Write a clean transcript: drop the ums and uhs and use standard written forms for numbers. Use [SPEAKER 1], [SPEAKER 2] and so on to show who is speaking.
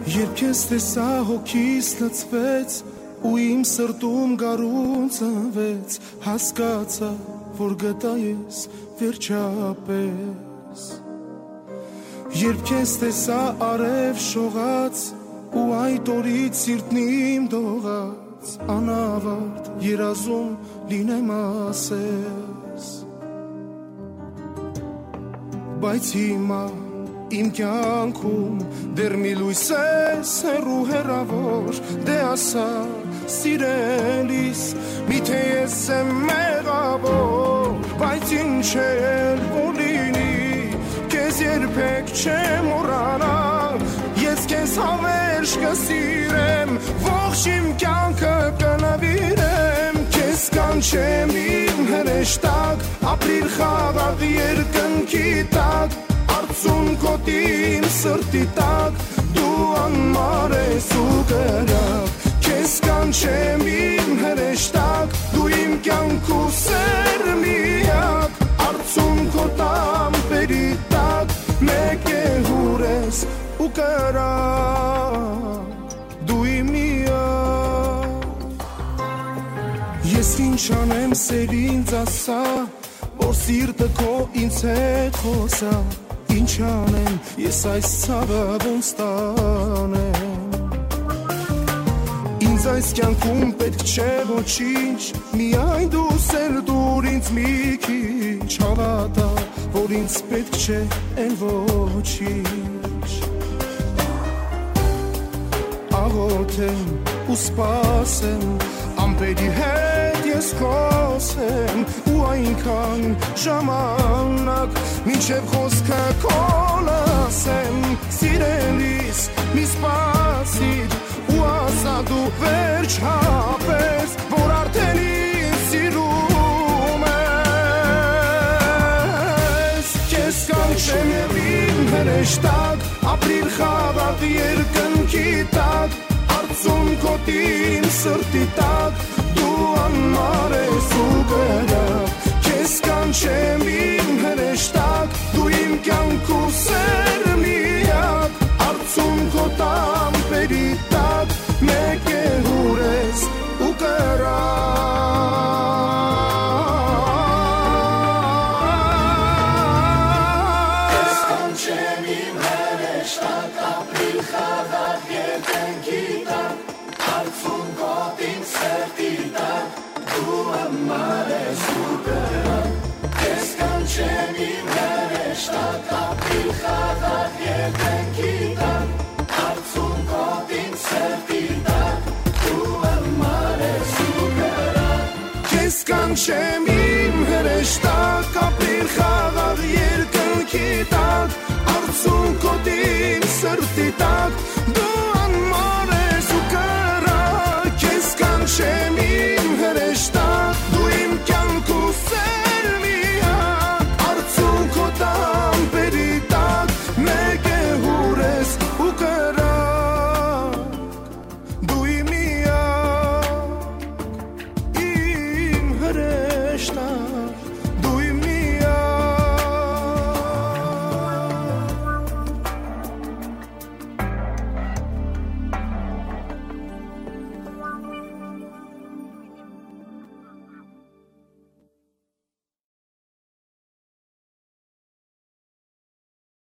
[SPEAKER 1] Երբ ես տեսա հոգիս լցվեց ու իմ սրտում գարուն ծնվեց, հասկացա, որ գտա ես վերջապես։ Երբ ես տեսա արև շողաց ու այդ օրից սիրտն իմ դողաց, անավարտ երազում լինեմ ասես։ Բայց հիմա իմ կյանքում դեռ մի լույս ես հեռու հեռավոր, դե ասա սիրելիս, միթե ես եմ մեղավոր, բայց ինչ էլ որ լինի, քեզ երբեք չեմ մոռանա, ես քեզ հավերժ կսիրեմ, ողջ իմ կյանքը կնվիրեմ, քեզ կանչեմ իմ հրեշտակ, ապրիր խաղաղ երկնքի տակ, արցունքոտ իմ սրտի տակ, դու անմար ես ու կրակ, քեզ կանչեմ իմ հրեշտակ, դու իմ կյանքու սեր միակ, արցունքոտ ամպերի տակ, մեկ է հուր ես ու կրակ, դու իմ միակ։ Ես ինչ անեմ սեր ինձ ասա, որ սիրտը քո ինձ հետ խոսա, ինչ անեմ, ես այս ցավը ոնց տանեմ, ինձ այս կյանքում պետք չէ ոչինչ, միայն դու սեր դուր ինձ մի քիչ, հավատա, որ ինձ պետք չէ են ոչինչ, աղոթեմ ու սպասեմ, ամպերի հետ ես խոսեմ, ու այնքան ժամանակ, մինչև խոսքը քոն ասեմ, սիրելիս մի սպասիր, ու ասա դու վերջապես, որ արդեն ինձ սիրում ես, քեզ կանչեմ իմ հրեշտակ, ապրիր խաղաղ երկնքի տակ, արցունքոտ իմ սրտի տակ, դու անմար ես ու կրակ, քեզ կանչեմ իմ հրեշտակ, դու իմ կյանքու սեր միակ, արցունքոտ ամպերի տակ, մեկ է հուր ես ու կրակ, քեզ կանչեմ իմ հրեշտակ, ապրիր խաղաղ երկնքի տակ, արցունքոտ իմ սրտի տակ, դու անմար ես ու կրակ, քեզ կանչեմ իմ հրեշտակ, ապրիր խաղաղ երկնքի տակ, արցունքոտ իմ սրտի տակ, դու անմար ես ու կրակ, քեզ կանչեմ իմ հրեշտակ, ապրիր խաղաղ երկնքի տակ, արցունքոտ իմ սրտի տակ,